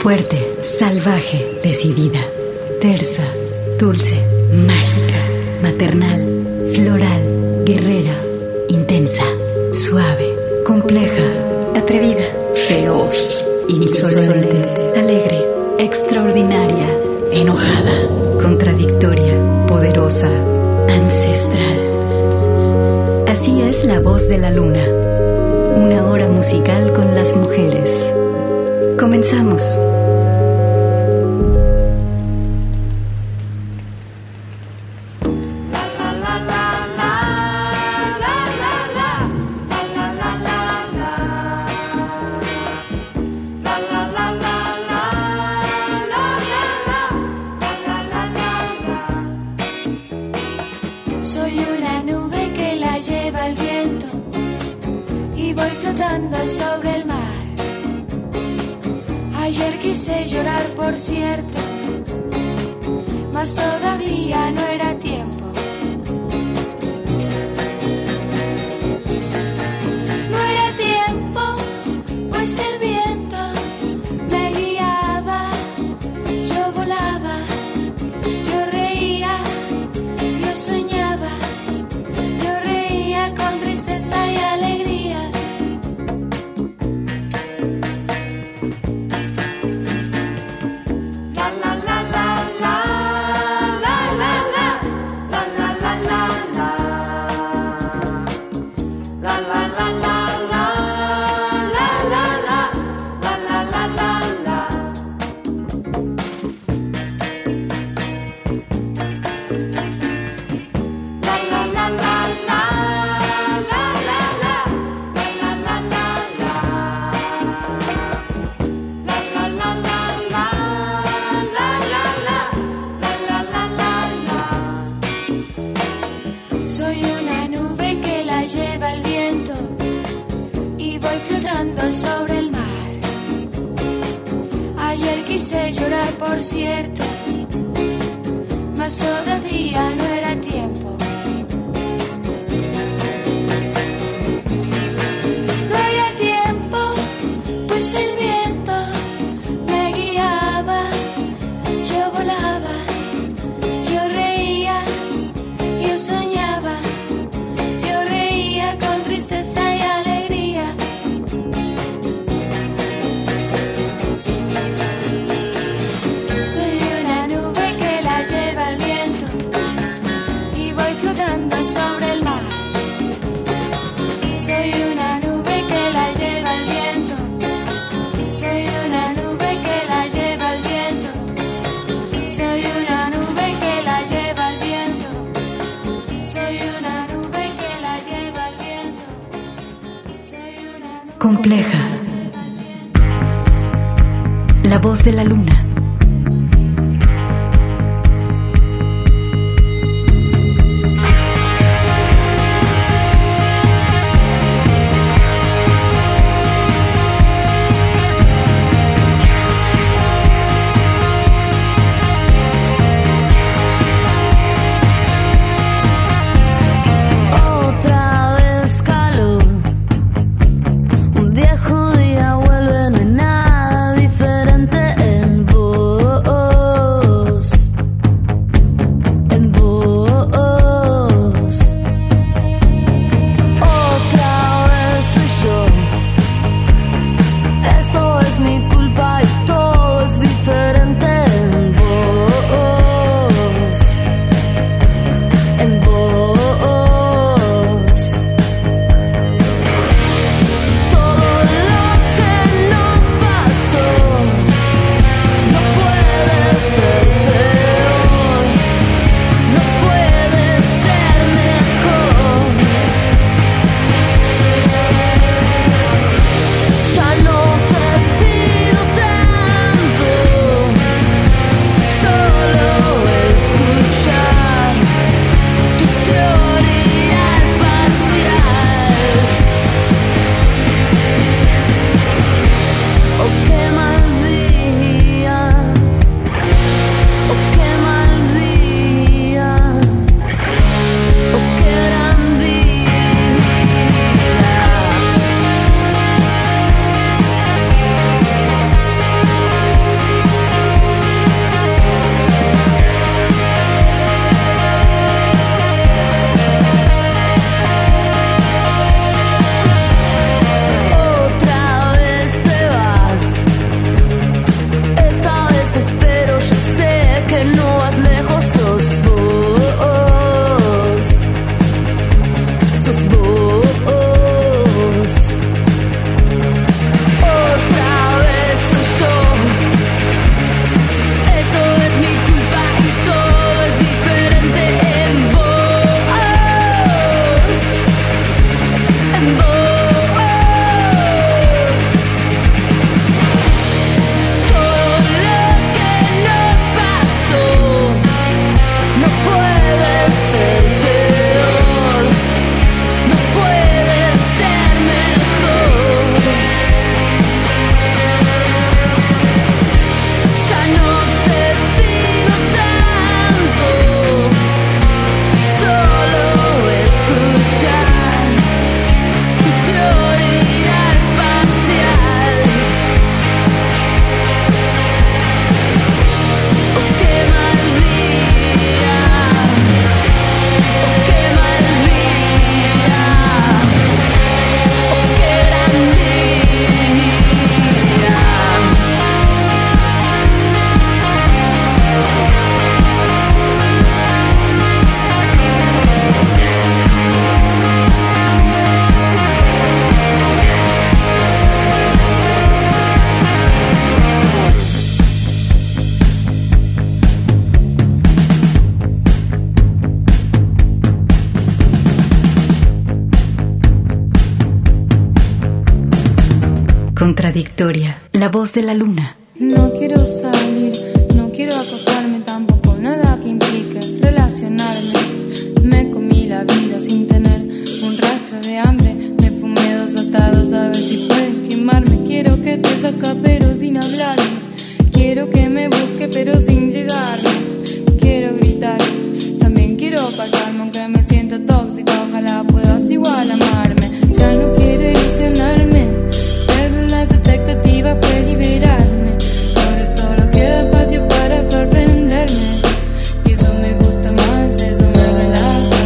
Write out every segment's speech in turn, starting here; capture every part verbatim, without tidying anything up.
Fuerte, salvaje, decidida, tersa, dulce, mágica, maternal, floral, guerrera, intensa, suave, compleja, atrevida, feroz, insolente, alegre, extraordinaria, enojada, contradictoria, poderosa, ancestral. Así es la voz de la luna. Una hora musical con las mujeres. Comenzamos. Soy una nube que la lleva el viento y voy flotando sobre el mar. Ayer quise llorar, por cierto, mas todavía no era tiempo. No era tiempo, pues el viento me guiaba. Yo volaba, yo reía, yo soñaba, yo reía con tristeza y alegría. Soy una nube que la lleva el viento y voy flotando sobre el mar. Ayer quise llorar, por cierto, mas todavía no era tiempo. No era tiempo, pues el viento me guiaba. Yo volaba, yo reía, yo soñaba, yo reía con tristeza y alegría. Soy una nube que la lleva el viento y voy flotando sobre el mar. Soy una nube que la lleva el viento. Soy una nube que la lleva el viento. Soy una nube que la lleva el viento. Soy una nube que la lleva el viento. Soy una nube. Compleja. La voz de la luna. Otra vez calor, un viejo día vuelve, no hay nada diferente en vos. Contradictoria, la voz de la luna. No quiero salir, no quiero acostarme tampoco, nada que implique relacionarme. Me comí la vida sin tener un rastro de hambre. Me fumé dos atados a ver si pueden quemarme. Quiero que te saca pero sin hablarme. Quiero que me busque pero sin llegarme. Quiero gritar, también quiero callarme aunque me siento tóxica. Ojalá puedas igual amarme. Ya no quiero ilusionarme. Perder las expectativas fue liberarme. Ahora solo queda espacio para sorprenderme. Y eso me gusta más, eso me relaja.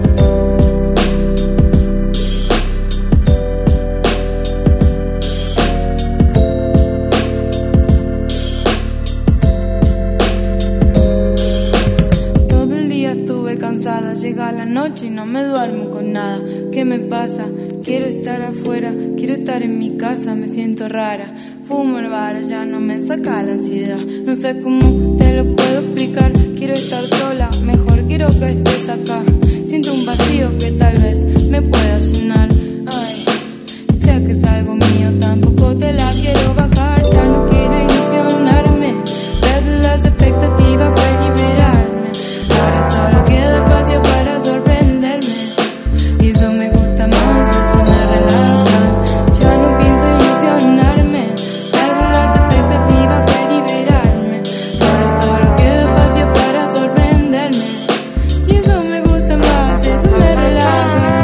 Todo el día estuve cansada, llega la noche y no me duermo con nada. ¿Qué me pasa? Quiero estar afuera, quiero estar en mi casa, me siento rara. Fumo el bar, ya no me saca la ansiedad. No sé cómo te lo puedo explicar. Quiero estar sola, mejor quiero que estés acá. Siento un vacío que tal vez me pueda llenar. Ay, sé que es algo mío, tampoco te la quiero bajar. Ya no quiero ilusionarme. Perder las expectativas fue liberarme. Ahora solo queda espacio para sorprenderme. Y eso me gusta más, eso me relaja. Ya no pienso ilusionarme. Perder las expectativas fue liberarme. Ahora solo queda espacio para sorprenderme. Y eso me gusta más, eso me relaja.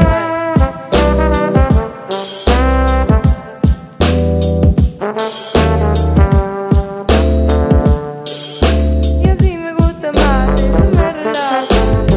Y así me gusta más, eso me relaja.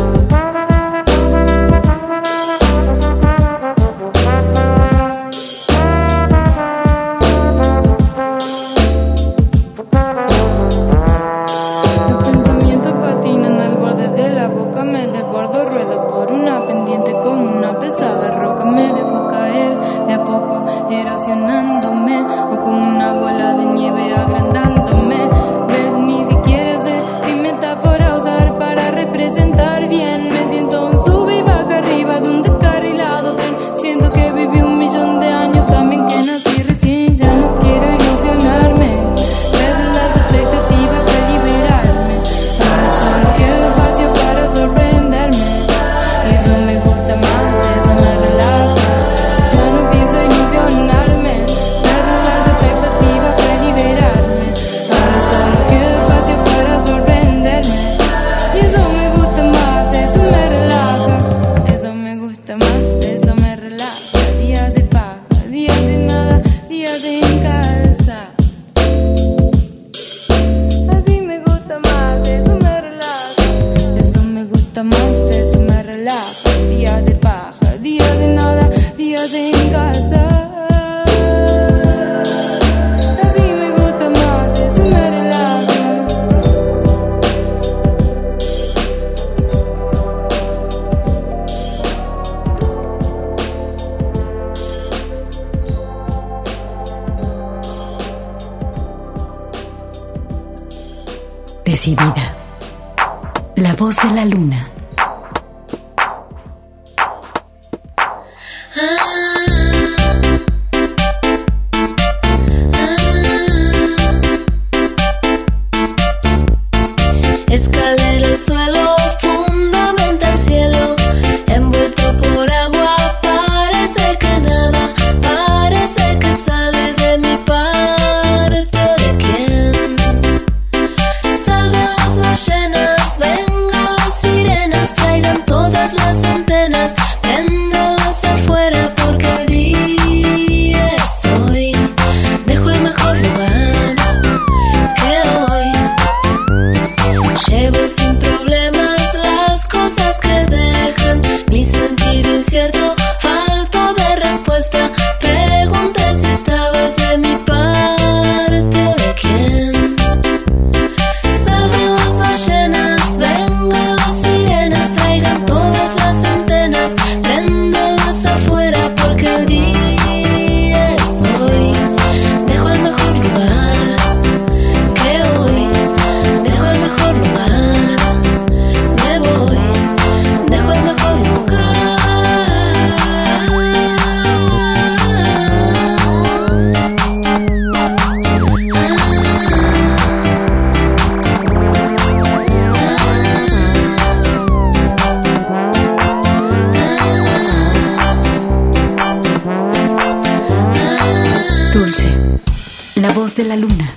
Los pensamientos patinan al borde de la boca. Me desbordo, ruedo por una pendiente como una pesada roca. Me dejo caer de a poco, erosionándome, o como una bola de nieve agrandándome. Ves, ni siquiera sé qué metáfora usar para representar bien. Me siento un sube y baja arriba de un descarrilado tren. Siento que viví un millón de años, también que nací recién. Ya no quiero ilusionarme. Perder las expectativas de liberarme. Ahora solo queda espacio para sorprenderme. Y eso me gusta más, eso me relaja. Ya no pienso ilusionarme. Perder las expectativas de liberarme. Ahora solo queda espacio para sorprenderme. Y eso me gusta más, eso me relaja. Eso me gusta más, eso me relaja. Días de paja, días de nada, días en casa. Así me gusta más, eso me relaja. Eso me gusta más, eso me relaja. Días de paja, días de nada, días en casa. Así me gusta más, eso me relaja. Decidida, la voz de la luna. Escalera el suelo, fundamenta el cielo, envuelto por agua, parece que nada, parece que sale de mi parte. ¿De quién? Salgan las ballenas, vengan las sirenas. de la luna.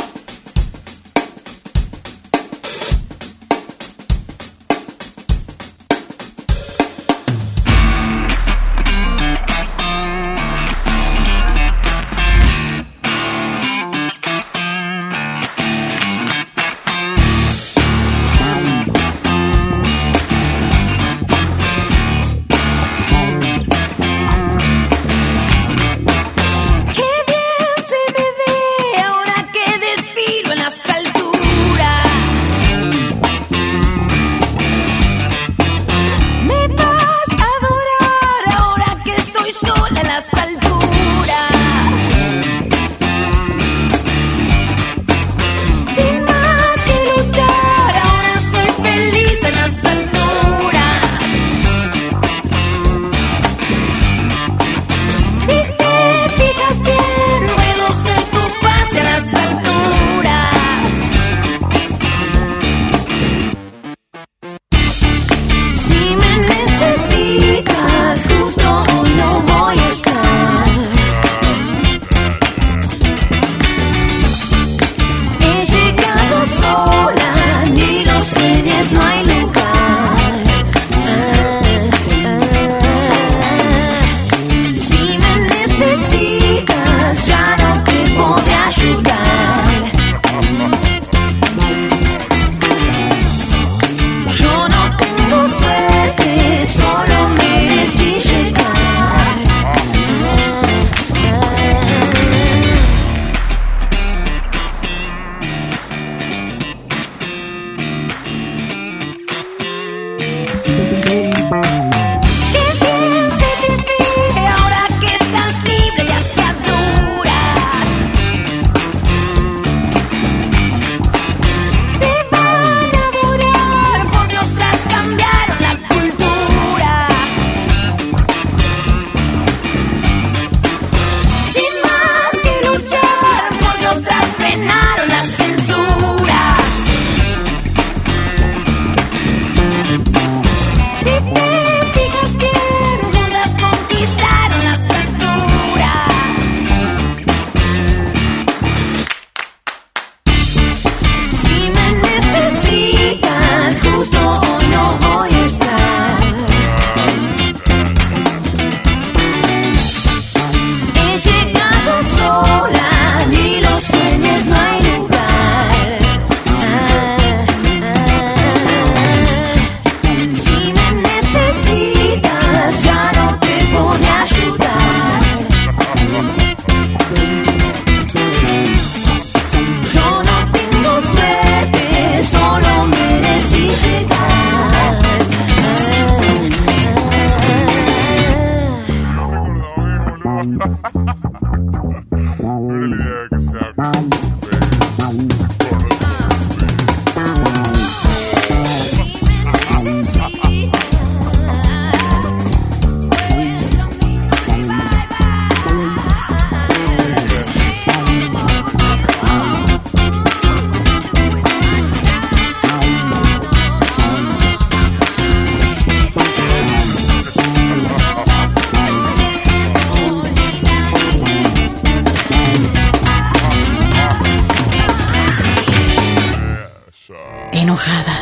Enojada.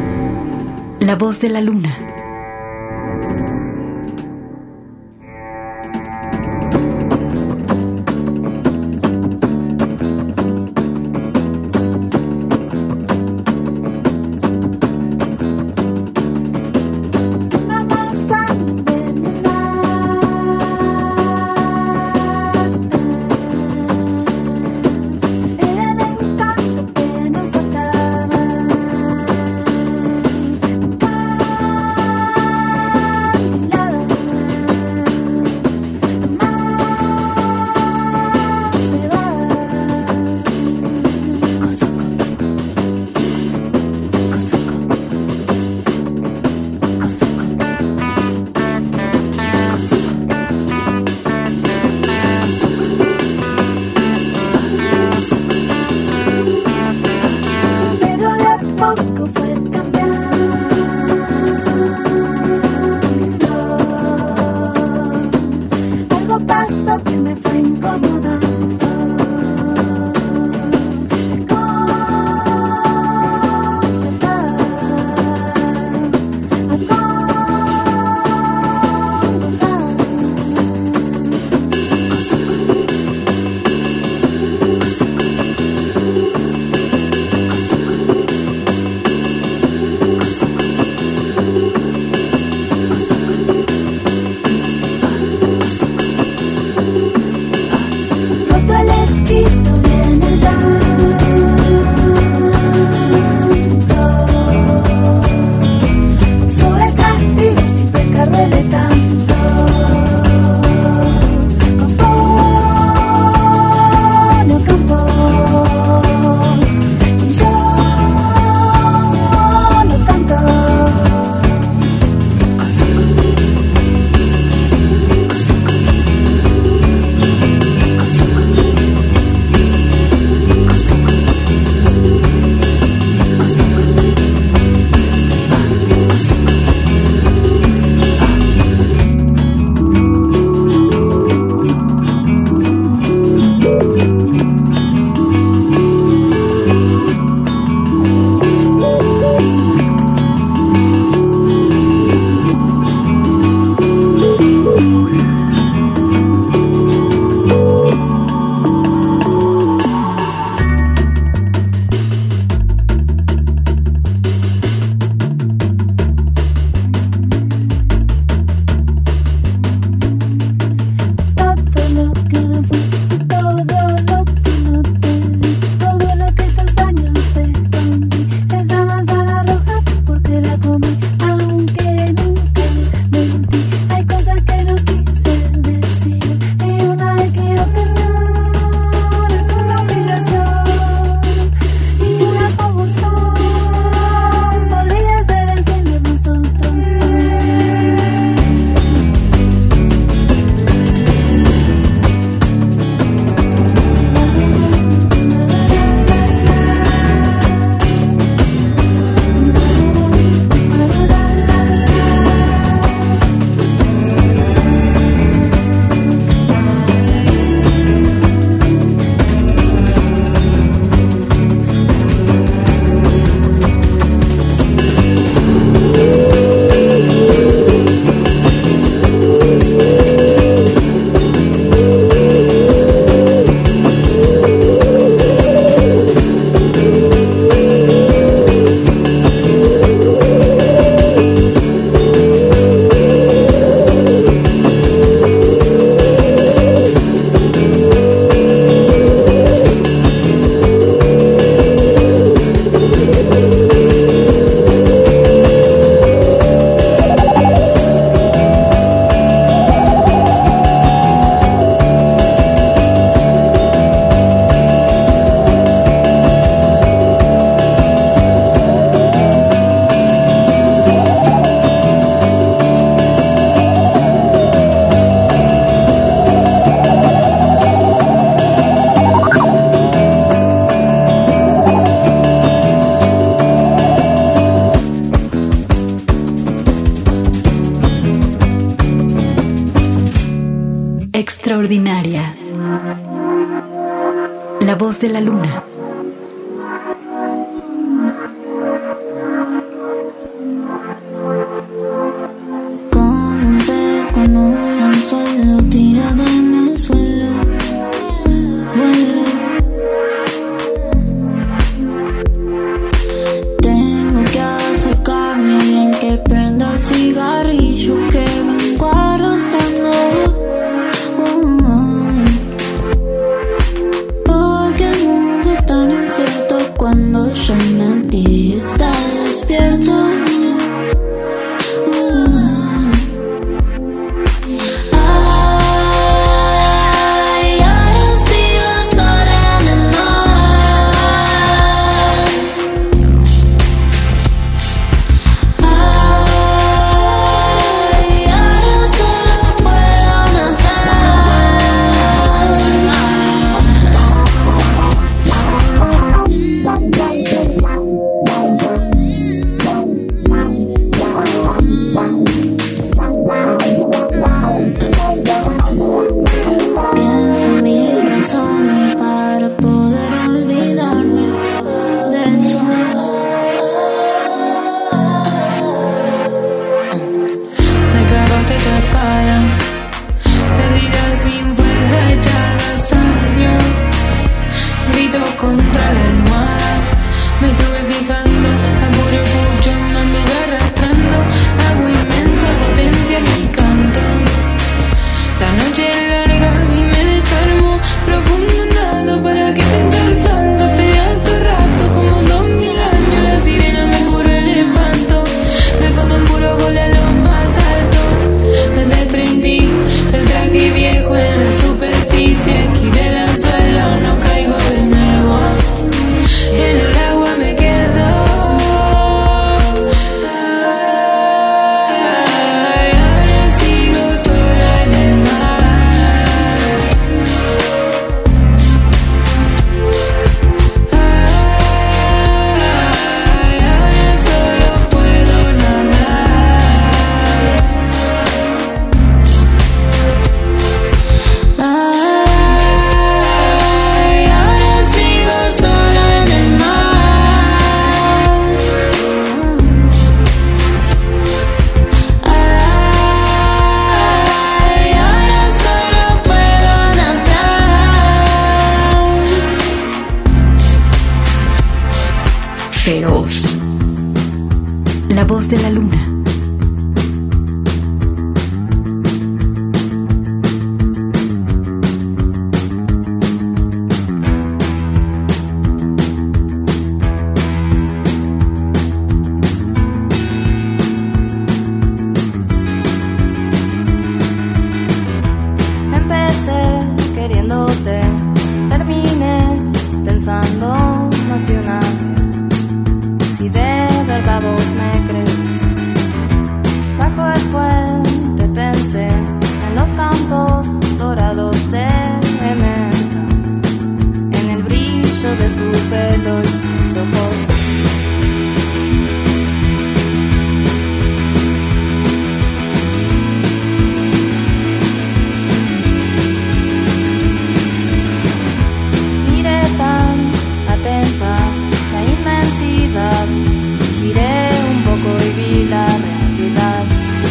La voz de la luna. Era el encanto que nos ataba. extraordinaria. La voz de la luna. Como un pez con un anzuelo tirado en el suelo, vuelo. Tengo que acercarme a alguien que prenda el cigarrillo que vengo arrastrando. Cuando ya nadie está despierto. Ay, ahora sigo sola en el mar. Ay, ahora solo puedo pienso mil razones para poder olvidarme de eso. Me clavaste tu espada, perdida sin fuerza, echada sangre. Grito contra la almohada, me estuve fijando, a puro pucho me anduve arrastrando. Agua inmensa, potencia mi canto. La noche es larga y me desarmo, profundo nado, ¿para qué pensar tanto? Esperé alto rato, como dos mil años, la sirena me curó el espanto. Del fondo oscuro volé a lo más alto, me desprendí del traje viejo en la superficie, esquivé el anzuelo, no caigo de nuevo, en el agua me quedo. Ay, ahora sigo sola en el mar. Ay, ahora solo puedo nadar. Ay, ahora sigo sola en el mar. Ay, ahora solo puedo nadar. Feroz. La voz de la luna. Empecé queriéndote, terminé pensando más de una vez. Si de verdad vos me crees, bajo el puente pensé en los campos dorados de menta, en el brillo de su pelo y sus ojos. Miré tan atenta la inmensidad, giré un poco y vi la realidad.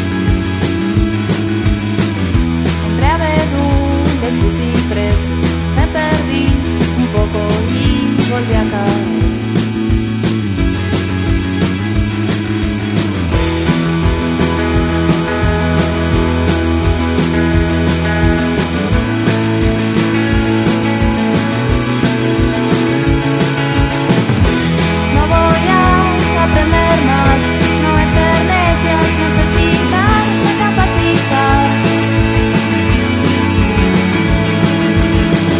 Entre abedules y cipreses me perdí un poco y volví a caer. No voy a aprender más, no es ser necias, necesitas recapacitar.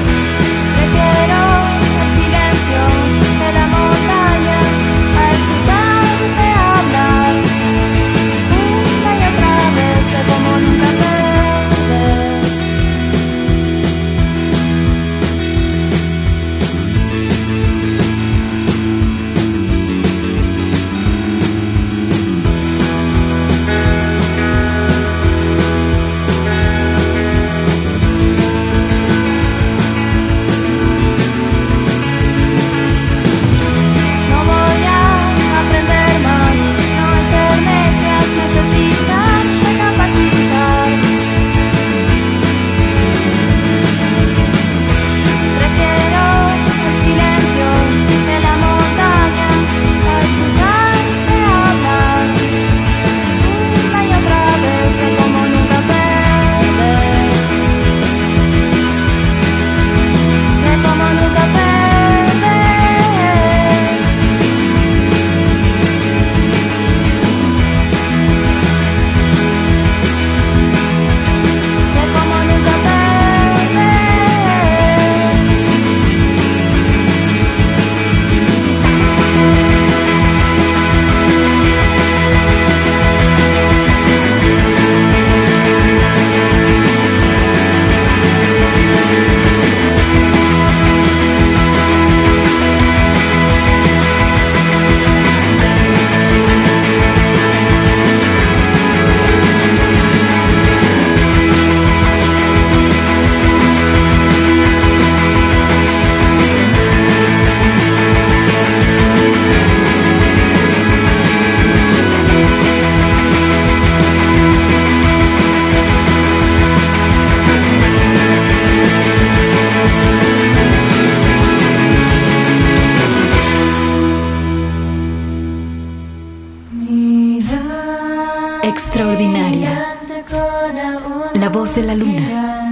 voz de la luna.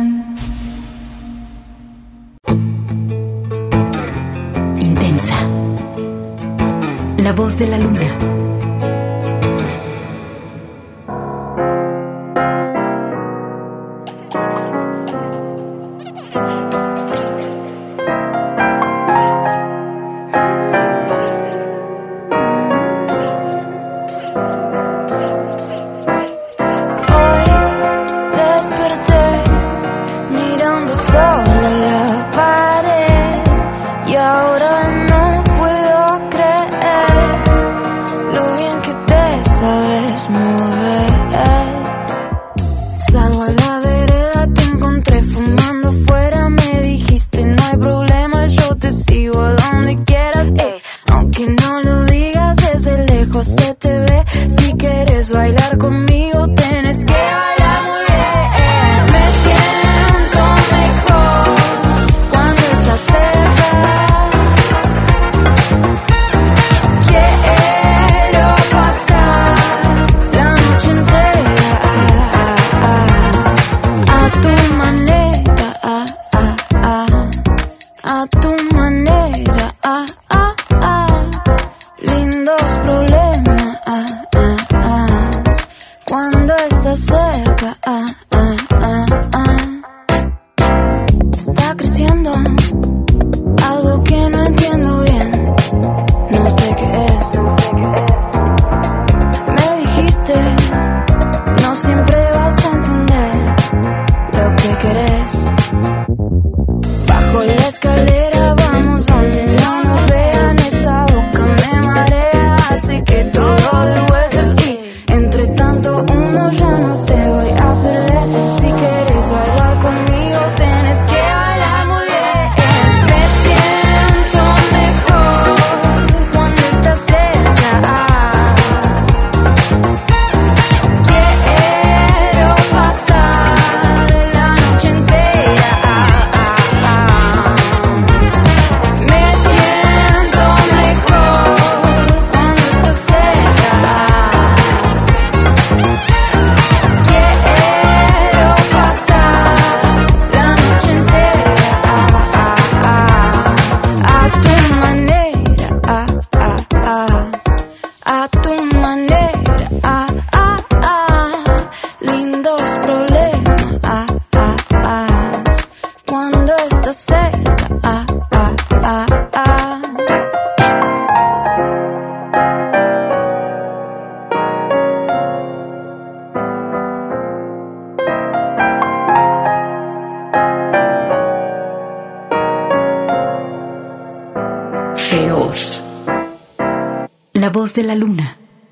Intensa. La voz de la luna. Feroz. La voz de la luna.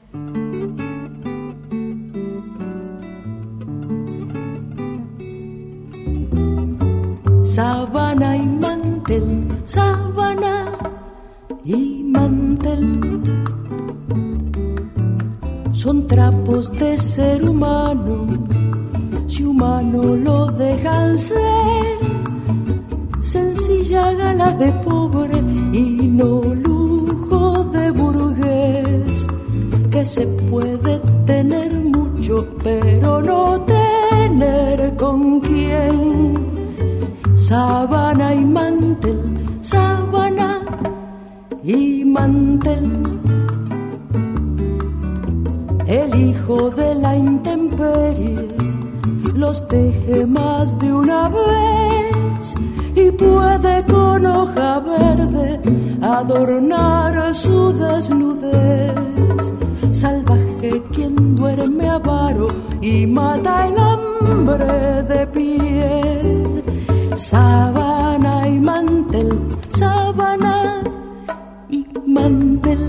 Sábana y mantel, sábana y mantel, son trapos de ser humano, si humano lo dejan ser, sencilla gala de pobre y no lujo de burgués, que se puede tener mucho pero no tener con quién. Sábana y mantel, sábana y mantel, el hijo de la intemperie los teje más de una vez y puede con hoja verde adornar su desnudez. Salvaje quien duerme avaro y mata el hambre de pie. Sábana y mantel, sábana y mantel,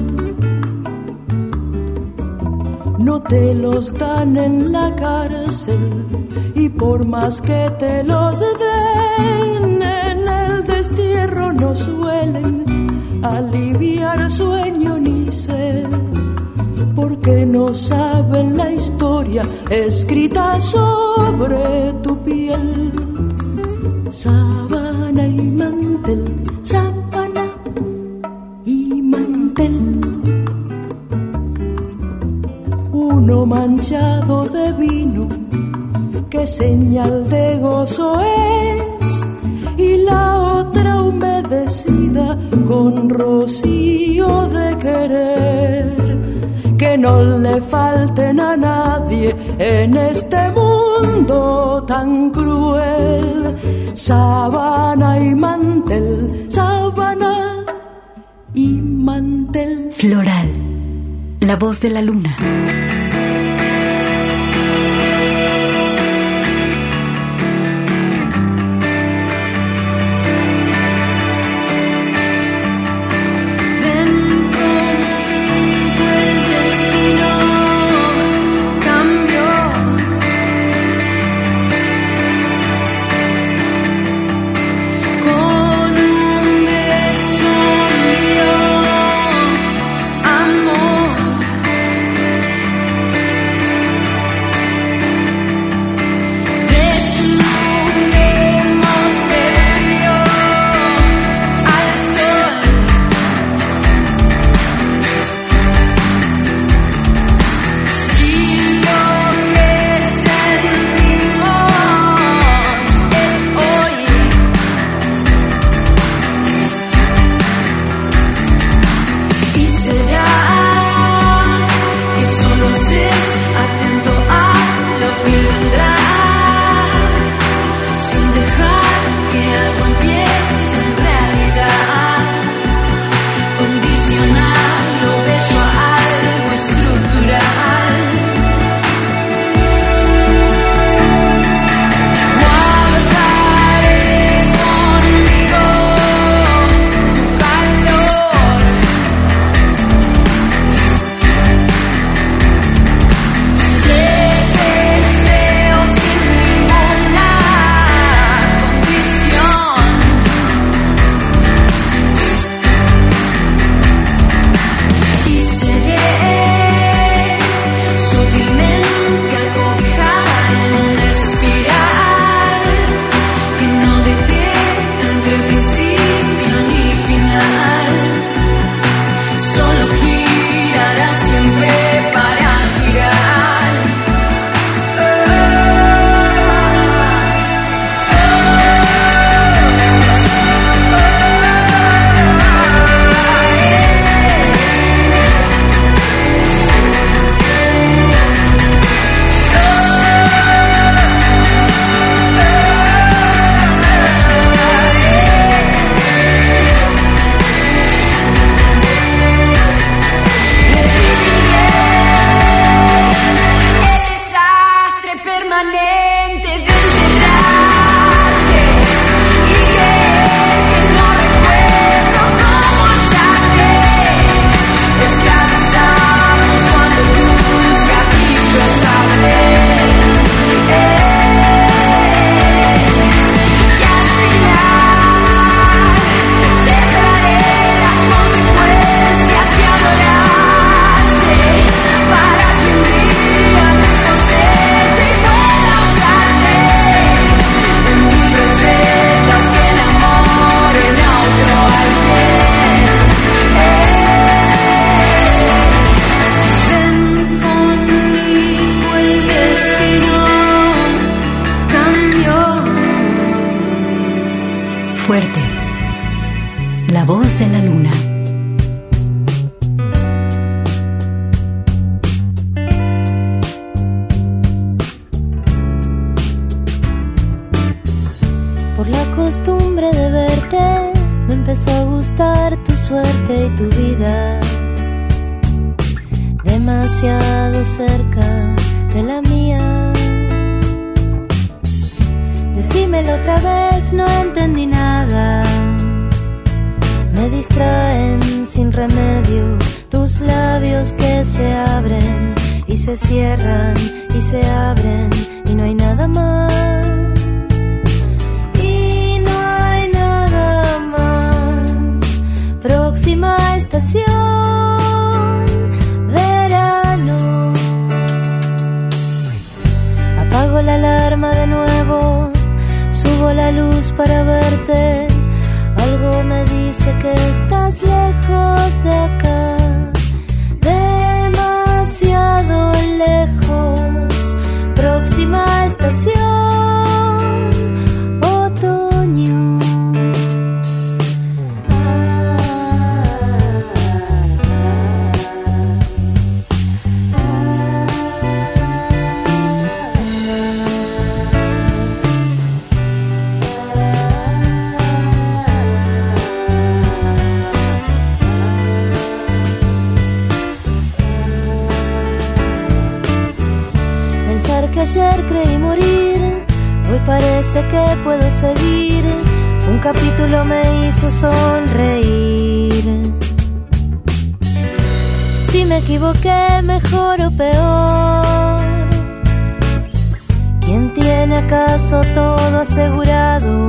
no te los dan en la cárcel y por más que te los den en el destierro no suelen aliviar sueño ni sed, porque no saben la historia escrita sobre tu piel. Sábana y mantel, sábana y mantel, uno manchado de vino que que señal de gozo es, y la otra humedecida con rocío de querer. Que no le falten a nadie en este mundo tan cruel. Sábana y mantel, sábana y mantel. Floral, la voz de la luna. Fuerte, la voz de la luna. Por la costumbre de verte, me empezó a gustar tu suerte y tu vida. Demasiado cerca de la mía. Decímelo otra vez, no entendí nada. Me distraen sin remedio tus labios que se abren y se cierran y se abren y no hay nada más. Y no hay nada más. Próxima estación, verano. Apago la alarma de nuevo. Subo la luz para verte. Algo me dice que estás lejos de acá. Demasiado lejos. Próxima estación. ayer creí morir, hoy parece que puedo seguir. Un capítulo me hizo sonreír. Si me equivoqué, mejor o peor, ¿quién tiene acaso todo asegurado?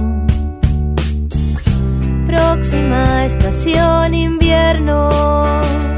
Próxima estación invierno.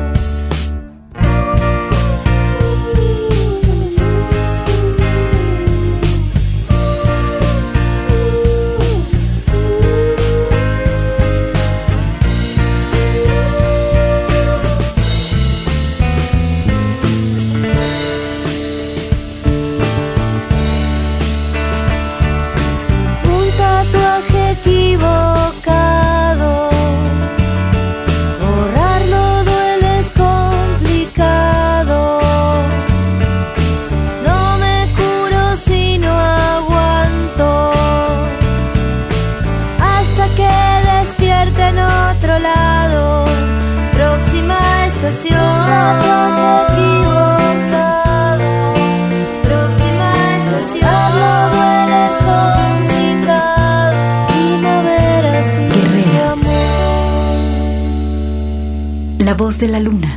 La voz de la luna.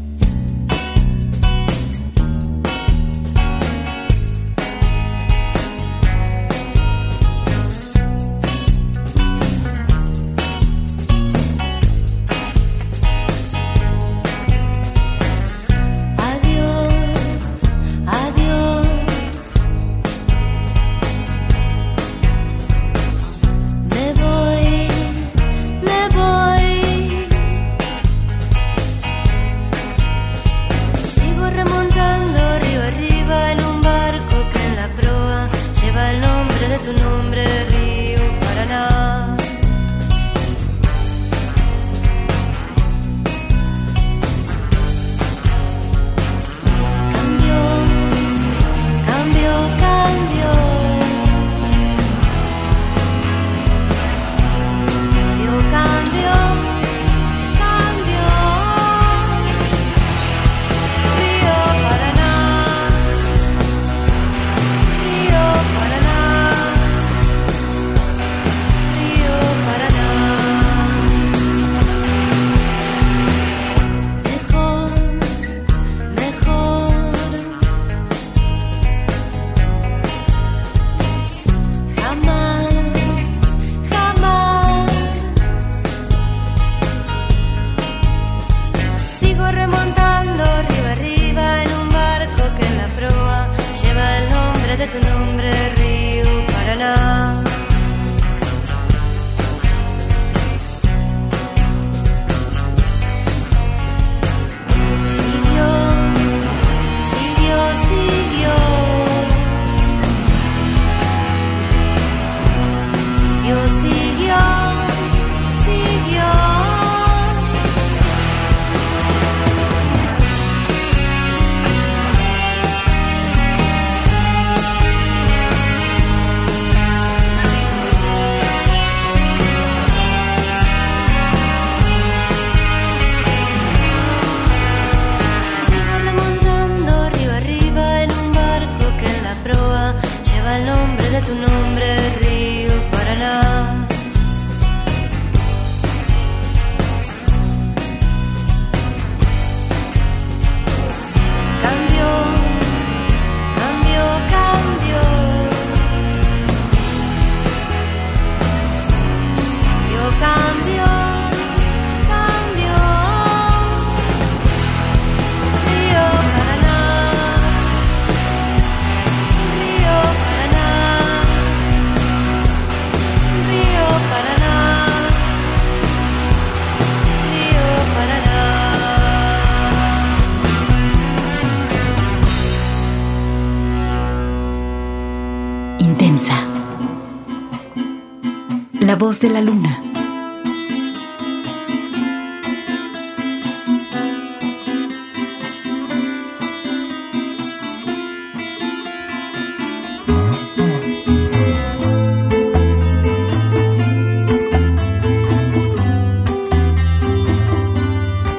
La voz de la luna.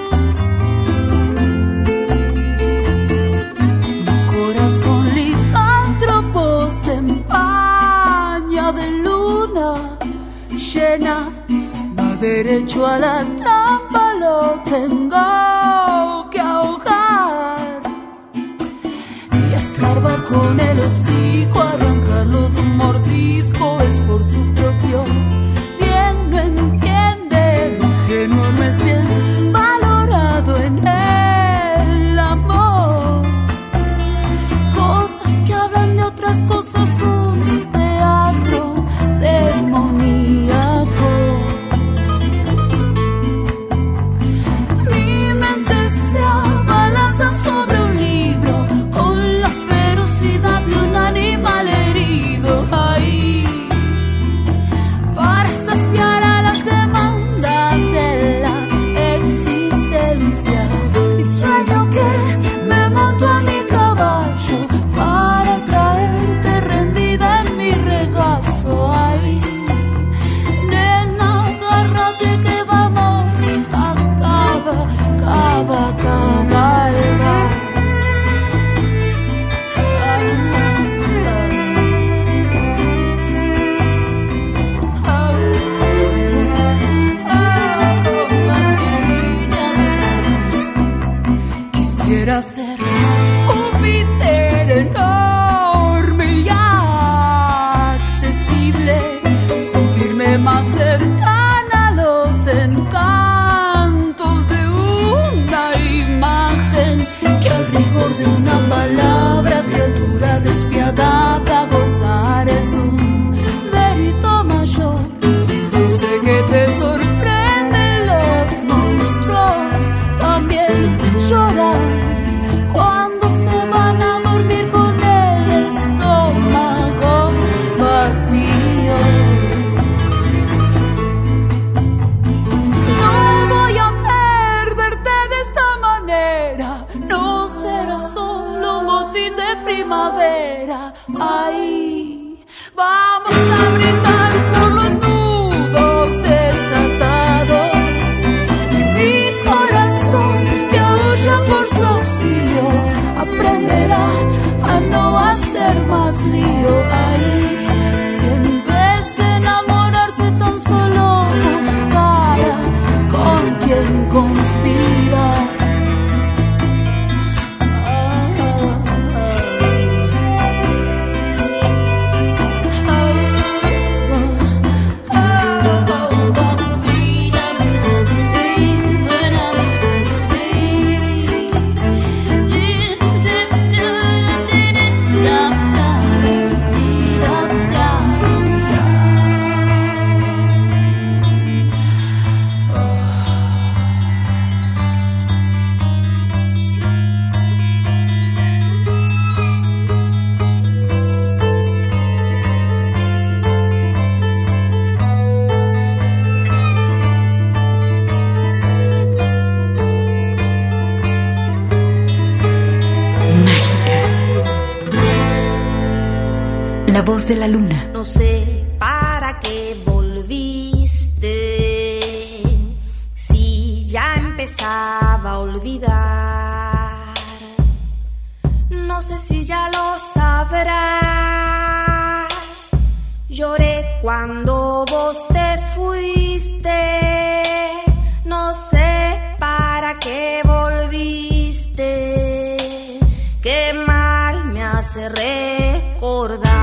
Mi corazón ligado llena, va derecho a la trampa, lo tengo que ahogar. Y escarbar con el hocico, arrancarlo de un mordisco, es por su propio bien, no entiende, lo ingenuo no es bien valorado en el amor. Cosas que hablan de otras cosas, un teatro demoníaco. Mi mente se abalanza sobre un libro con la ferocidad de un animal herido. Ahí, para saciar a las demandas de la existencia. Y sueño que me monto a mi caballo para traerte rendida en mi regazo. Ay, nena, agárrate que vamos a cava, cava, cabalgar. Quisiera ser Júpiter enorme y accesible, sentirme más cercana a los encantos de una imagen que al rigor de una palabra, criatura despiadada, gozar es un mérito mayor. No sé qué te sorprende, los monstruos también lloran cuando se van a dormir con el estómago vacío. No voy a perderte de esta manera, no será solo un botín de primavera. Ay, vamos a brindar por los nudos desatados. Mi corazón que aúlla por su auxilio aprenderá a no hacer más lío. Ay, si en vez de enamorarse tan solo buscara con quien conspirar. La voz de la luna. No sé para qué volviste, si ya empezaba a olvidar. No sé si ya lo sabrás. Lloré cuando vos te fuiste. No sé para qué volviste. Qué mal me hace recordar.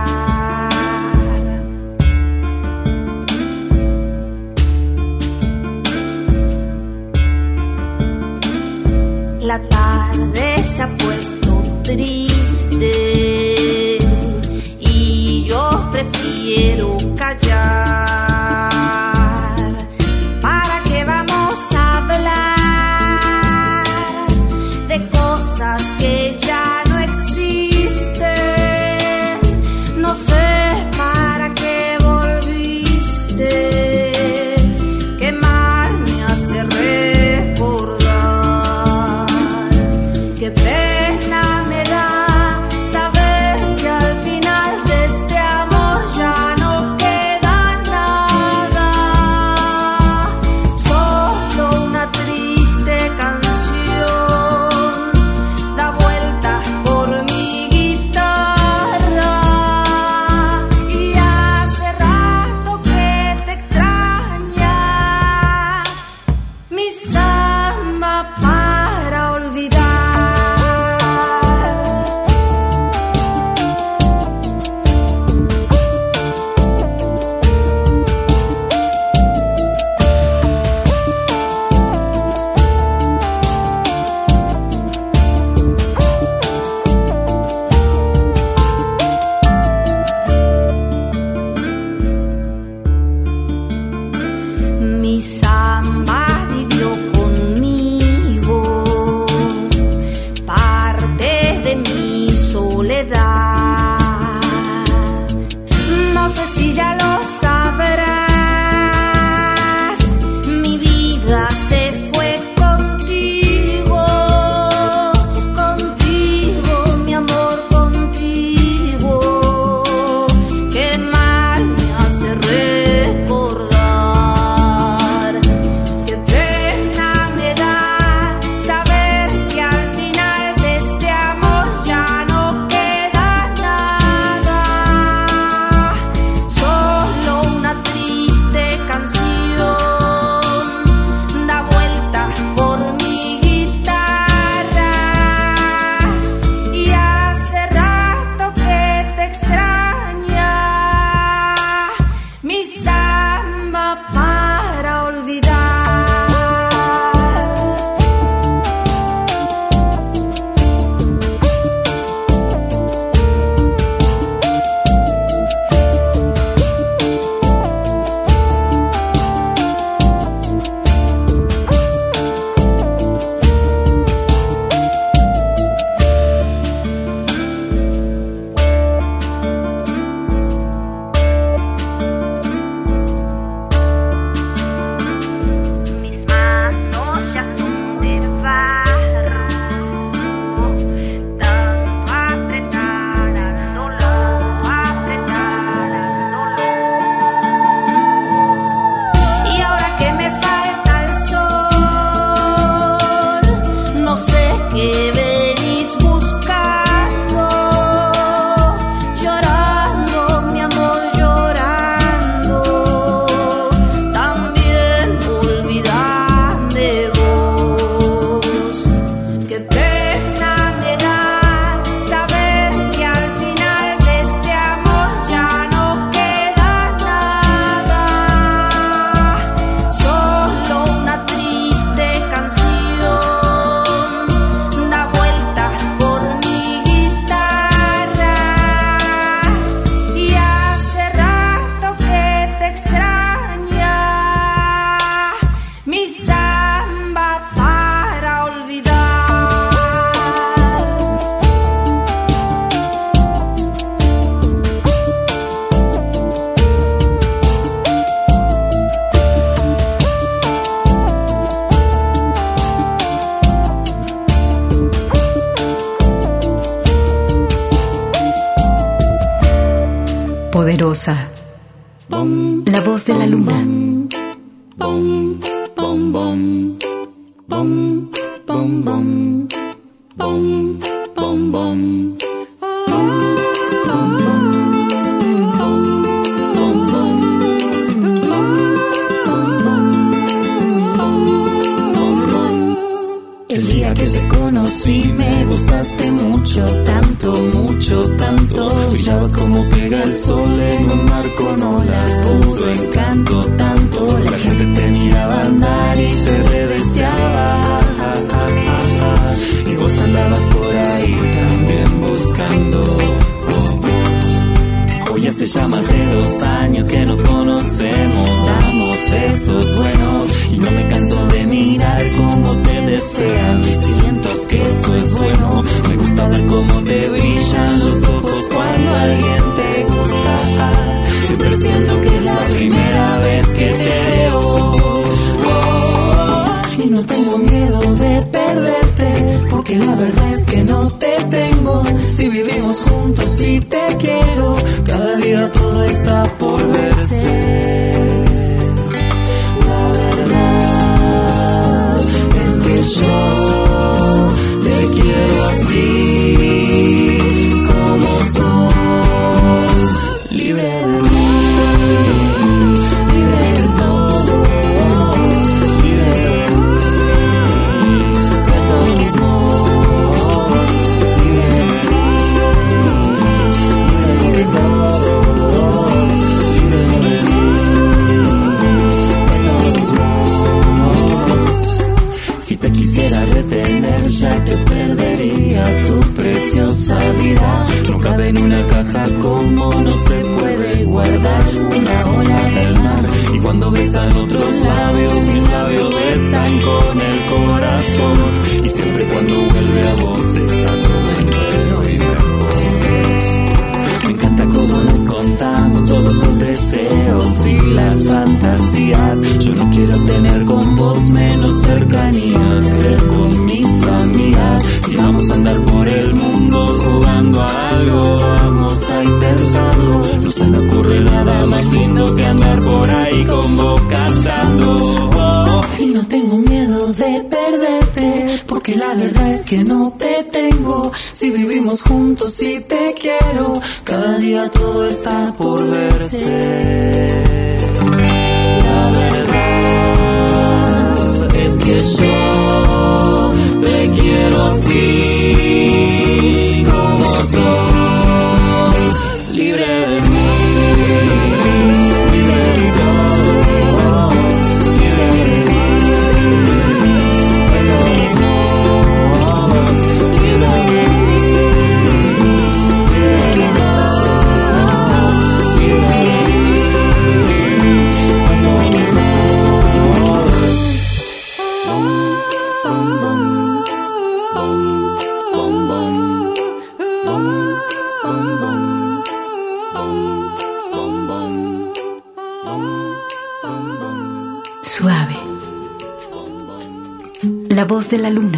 La tarde se ha puesto triste y yo prefiero callar. ¿Para qué vamos a hablar de cosas que ya no existen? No sé para qué volviste. Qué mal me hace recordar. Qué pena me da saber que al final de este amor ya no queda nada. Mi samba vivió conmigo, parte de mi soledad. No sé si ya lo sabrás, mi vida se fue contigo, contigo, mi amor, contigo. Qué mal me hace recordar, qué pena me da saber que al final de este amor ya no queda nada, solo una triste canción da vueltas por mi guitarra, y hace rato que te extraña mi samba para olvidar. Mis manos ya son de barro, tanto apretar al dolor, apretar al dolor. Y ahora que me falta el sol, no sé qué venís buscando, llorando, mi amor, llorando. También olvidame vos, qué pena me da saber que al final de este amor ya no queda nada, solo una triste canción da vueltas por mi guitarra, y hace rato que te extraña mi samba para olvidar. Poderosa. La voz de la luna. Bom, bom, bom, bom, bom, bom, bom, bom, bom. El día que te conocí me gustaste mucho, tanto, mucho, tanto. Brillabas como pega el sol en un mar con olas, puro encanto, tanto. La gente te miraba andar y te redeseaba, y vos andabas por ahí también buscando. Hoy hace ya más de dos años que nos conocemos, damos besos buenos y no me canso de mirar cómo te desean, y siento que eso es bueno. Me gusta ver cómo te brillan los ojos cuando alguien te gusta. Siempre siento que es la primera vez que te veo. Oh, y no tengo miedo de perderte, porque la verdad es que no te tengo. Si vivimos juntos y te quiero, cada día todo está por verse. La verdad es que yo te quiero así como sos, libre de mí, libre de todo, libre de mí, de todos mis modos, libre de mí, libre de todo, libre de mí, de todos mis modos. Si te quisiera retener ya te perdería tu preciosa vida. No cabe en una caja como no se puede guardar una ola del mar. Y Cuando besan otros labios, mis labios besan con el corazón. Y siempre cuando vuelve a vos está todo entero y mejor. Me encanta cómo nos contamos todos los deseos y las fantasías. Yo no quiero tener con vos menos cercanía que con mis amigas. Si vamos a andar por el mundo jugando a algo, vamos a intentarlo. No se me ocurre nada más lindo que andar por ahí con vos cantando. Oh, y no tengo miedo de perderte, porque la verdad es que no te tengo. Si vivimos juntos y te quiero, cada día todo está por verse. La verdad es que yo te quiero así como soy, libre de mí. Suave. La voz de la luna.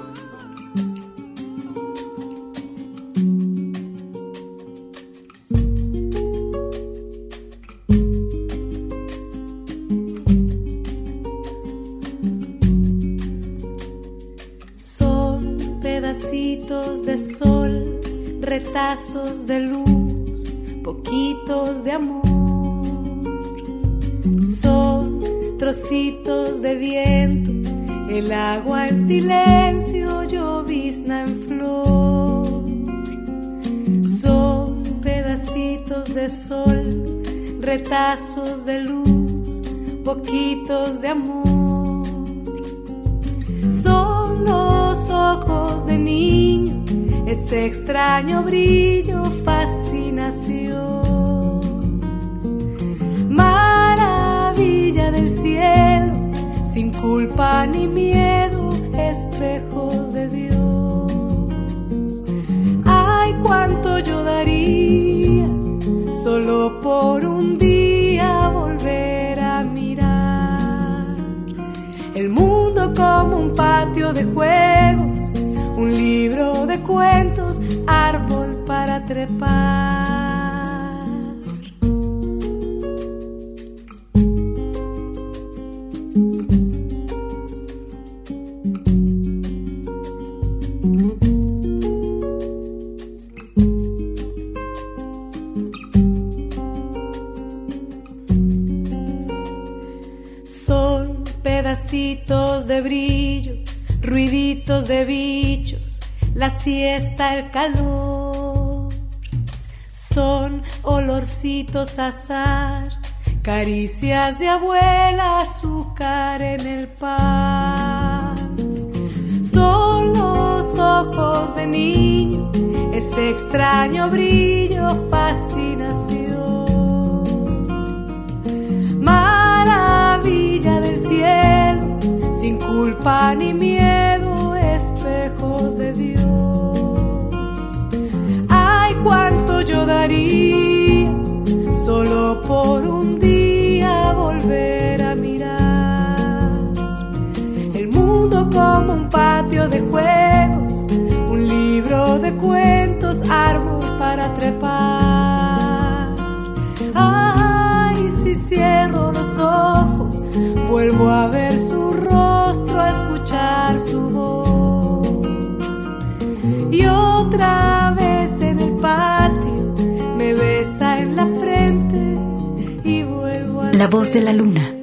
Son pedacitos de sol, retazos de luz, poquitos de amor. Son trocitos de viento, el agua en silencio, llovizna en flor. Son pedacitos de sol, retazos de luz, poquitos de amor. Son los ojos de niño, ese extraño brillo, fascinación. Maravilla del cielo, sin culpa ni miedo, espejos de Dios. Ay, cuánto yo daría solo por un día volver a mirar el mundo como un patio de juegos, un libro de cuentos, árbol para trepar. Son pedacitos de brillo, ruiditos de bichos, la siesta, el calor. Son olorcitos a azar, caricias de abuela, azúcar en el pan. Son los ojos de niño, ese extraño brillo, fascinación. Maravilla del cielo, sin culpa ni miedo, espejos de Dios. Ay, cuánto yo daría solo por un día volver a mirar el mundo como un patio de juegos, un libro de cuentos, árbol para trepar. Ay, si cierro los ojos, vuelvo a ver su rostro, a escuchar su voz. Y otra vez en el patio me besa en la frente y vuelvo a La voz de la luna.